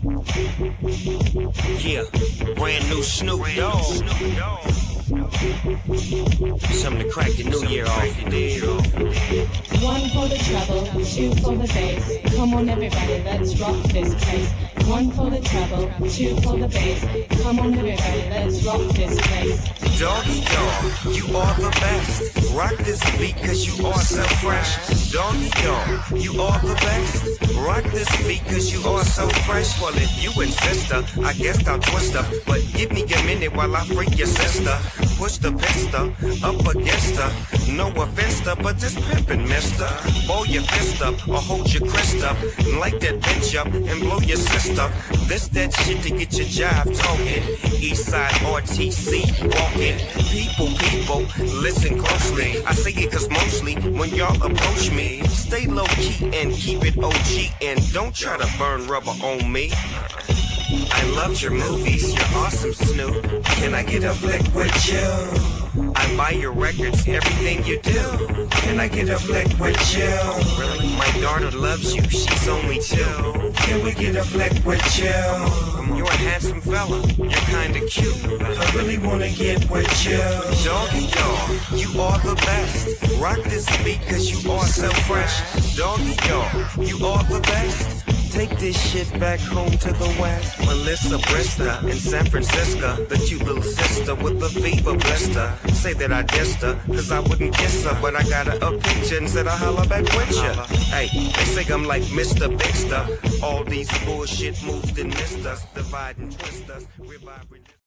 Yeah, brand new Snoop Dogg. Something to crack the new year off. One for the treble, two for the bass. Come on everybody, let's rock this place. One for the treble, two for the bass. Come on everybody, let's rock this place. Doggy dog, you are the best. Rock this beat cause you are so fresh. Doggy dog, you are the best. Rock this beat cause you are so fresh. Well, if you insist, I guess I'll twist her. But give me a minute while I freak your sister. Push the pistol up against her. No offense, but this pimpin', mister. Ball your fist up or hold your crest up. And light that bitch up and blow your sister. This that shit to get your jive talking. Eastside RTC walking. People, listen closely. I say it cause mostly when y'all approach me, stay low key and keep it OG. And don't try to burn rubber on me. I loved your movies, you're awesome, Snoop. Can I get a flick with you? I buy your records, everything you do. Can I get a flick with you? Really? My daughter loves you, she's only 2. Can we get a flick with you? You're a handsome fella, you're kinda cute. I really wanna get with you. Doggy dog, you are the best. Rock this beat cause you are so fresh. Doggy dog, you are the best. Take this shit back home to the west. Melissa Brista in San Francisco. The cute little sister with the fever blister. Say that I dissed her, cause I wouldn't kiss her. But I got her a picture and said I'll holler back with ya. Hey, they say I'm like Mr. Bigster. All these bullshit moves that missed us. Divide and twist us. Revive